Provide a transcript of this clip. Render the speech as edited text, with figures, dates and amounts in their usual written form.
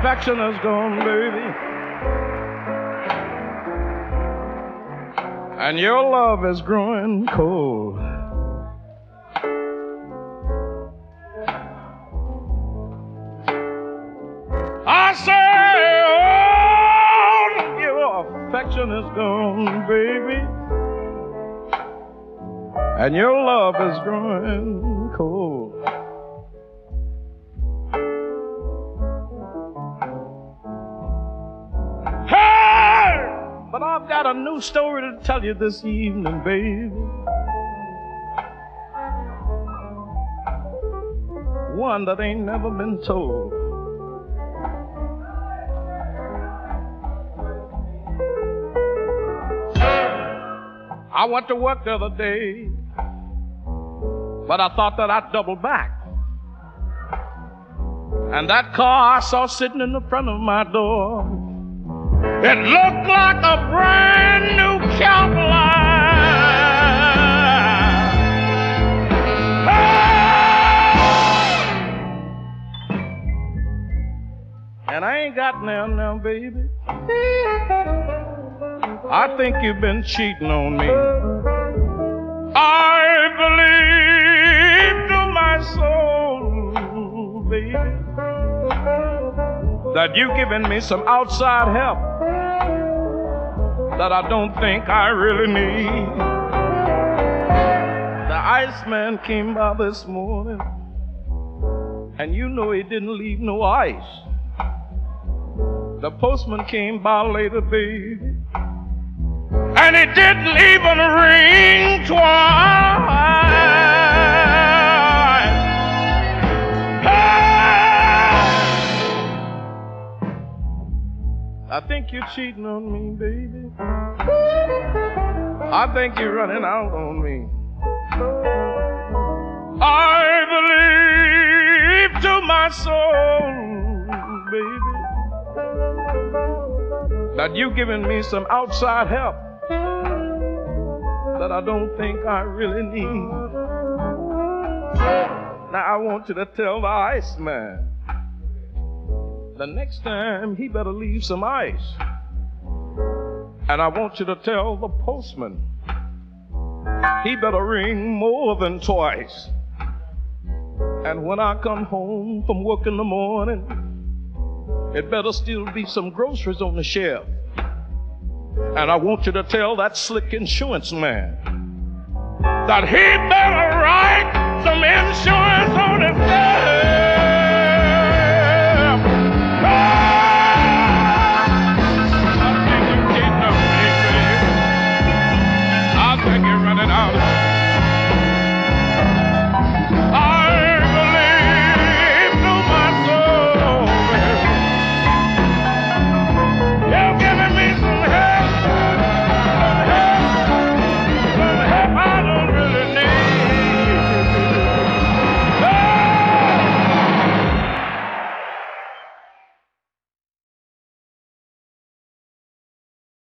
affection is gone, baby, and your love is growing cold. I say, oh, your affection is gone, baby, and your love is growing cold. But I've got a new story to tell you this evening, baby. One that ain't never been told. I went to work the other day, but I thought that I'd double back. And that car I saw sitting in the front of my door, it looked like a brand new Cadillac. Hey! And I ain't got now, baby. I think you've been cheating on me. I believe to my soul, baby, that you've given me some outside help that I don't think I really need. The Iceman came by this morning, and you know he didn't leave no ice. The postman came by later, baby, and he didn't even ring twice. I think you're cheating on me, baby. I think you're running out on me. I believe to my soul, baby, that you've given me some outside help that I don't think I really need. Now I want you to tell the Iceman, the next time he better leave some ice. And I want you to tell the postman, he better ring more than twice. And when I come home from work in the morning, it better still be some groceries on the shelf. And I want you to tell that slick insurance man that he better write some insurance on himself. I think you're cheating on me, baby. I think you're running out of